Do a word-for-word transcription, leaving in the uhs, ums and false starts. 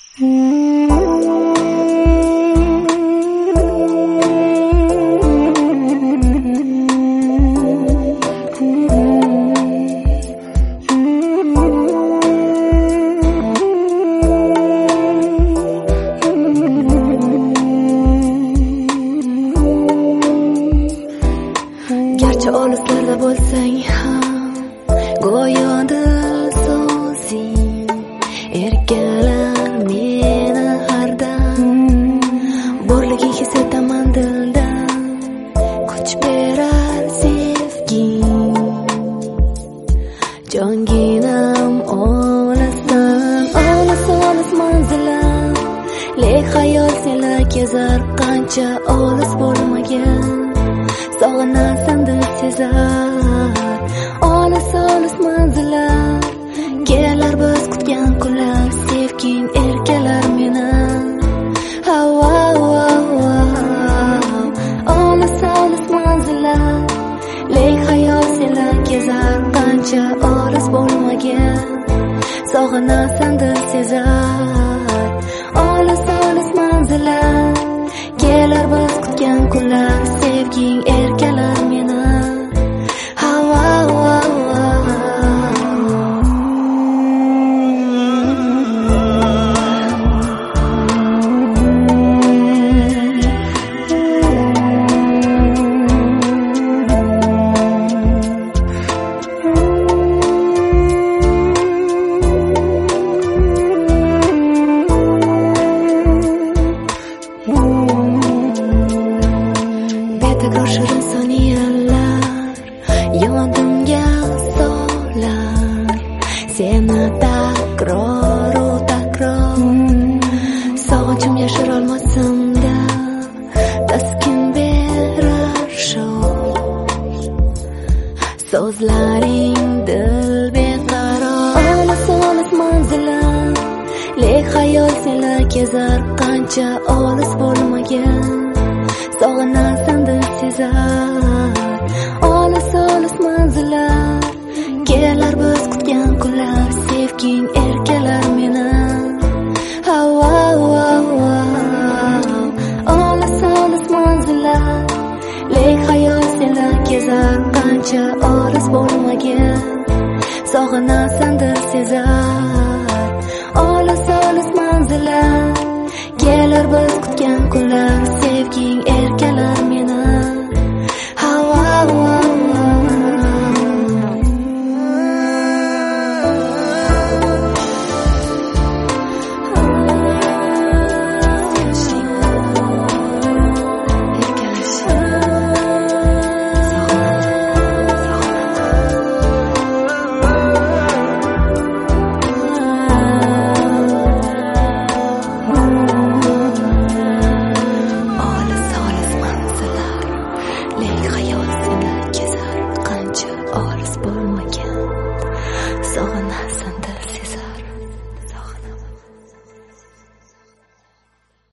Garchi olislarda bo'lsang ham go'yo dil so'zing erkalar meni hardam. Borliging his etaman dildan, kuch berar sevging. Jonginam olasan, olis olis manzilam, lek xayol senlar kezar qancha olis bo'lmagan. Sog'inasan dil sezar, olis olis manzillar, kelar biz kutgan kunlar, sevging erkalar meni. Olis olis manzillar, lek xayol senlar kezar qancha olis bo'lmagan. Sog'inasan dil sezar, olis olis manzillar, kelar biz kutgan kunlar, sevging erkalar meni. Shirin soniyalar yodimga solar, seni takroru takror. Sog'inchim yashirolmasimda taskin berar shu so'zlaring dil beqaror. Olis olis manzilar, lek xayol senlar kezar qancha olis bo'lmagan. Sog'inasan dil sezar, olis olis manzillar, kelar biz kutgan kunlar, sevging erkalar meni. Olis olis manzillar, lek xayol senlar kezar qancha olis bo'lmagan. Sog'inasan dil sezar, olis olis manzillar, kelar biz kutgan kunlar, sevging erkalar meni.